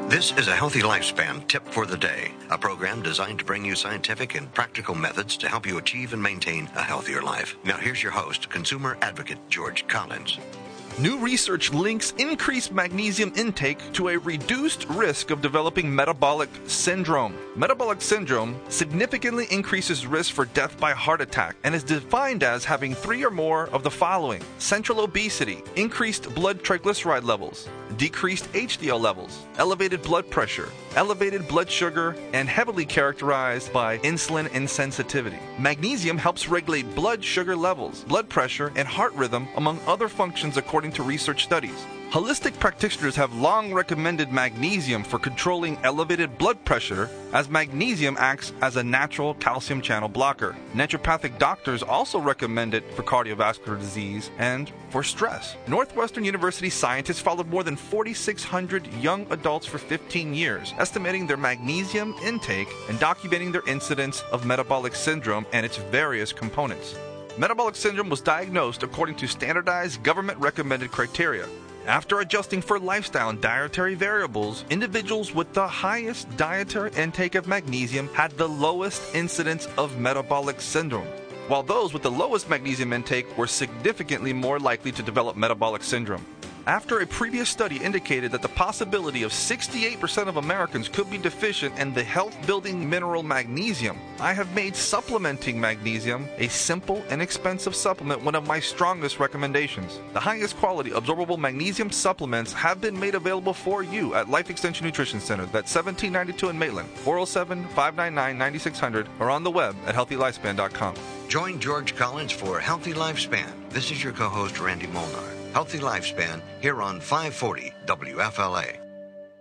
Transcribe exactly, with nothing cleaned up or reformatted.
This is a Healthy Lifespan Tip for the Day, a program designed to bring you scientific and practical methods to help you achieve and maintain a healthier life. Now here's your host, consumer advocate George Collins. New research links increased magnesium intake to a reduced risk of developing metabolic syndrome. Metabolic syndrome significantly increases risk for death by heart attack and is defined as having three or more of the following: central obesity, increased blood triglyceride levels, decreased H D L levels, elevated blood pressure, elevated blood sugar, and heavily characterized by insulin insensitivity. Magnesium helps regulate blood sugar levels, blood pressure, and heart rhythm, among other functions according to research studies. Holistic practitioners have long recommended magnesium for controlling elevated blood pressure, as magnesium acts as a natural calcium channel blocker. Naturopathic doctors also recommend it for cardiovascular disease and for stress. Northwestern University scientists followed more than forty-six hundred young adults for fifteen years, estimating their magnesium intake and documenting their incidence of metabolic syndrome and its various components. Metabolic syndrome was diagnosed according to standardized government-recommended criteria. After adjusting for lifestyle and dietary variables, individuals with the highest dietary intake of magnesium had the lowest incidence of metabolic syndrome, while those with the lowest magnesium intake were significantly more likely to develop metabolic syndrome. After a previous study indicated that the possibility of sixty-eight percent of Americans could be deficient in the health-building mineral magnesium, I have made supplementing magnesium, a simple, inexpensive supplement, one of my strongest recommendations. The highest quality absorbable magnesium supplements have been made available for you at Life Extension Nutrition Center, that's seventeen ninety-two in Maitland, four oh seven, five nine nine, nine six hundred, or on the web at healthy lifespan dot com. Join George Collins for Healthy Lifespan. This is your co-host, Randy Molnar. Healthy Lifespan, here on five forty W F L A.